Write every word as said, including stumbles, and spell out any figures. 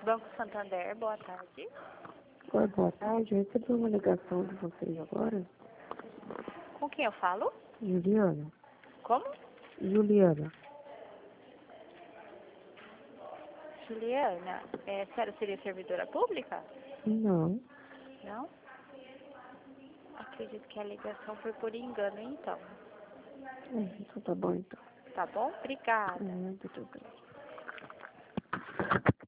Banco Santander, boa tarde. Oi, boa tarde. Eu recebi uma ligação de vocês agora. Com quem eu falo? Juliana. Como? Juliana. Juliana. É, a senhora seria servidora pública? Não. Não? Acredito que a ligação foi por engano, então. Hum, Então tá bom, então. Tá bom? Obrigada. Hum, Muito obrigada.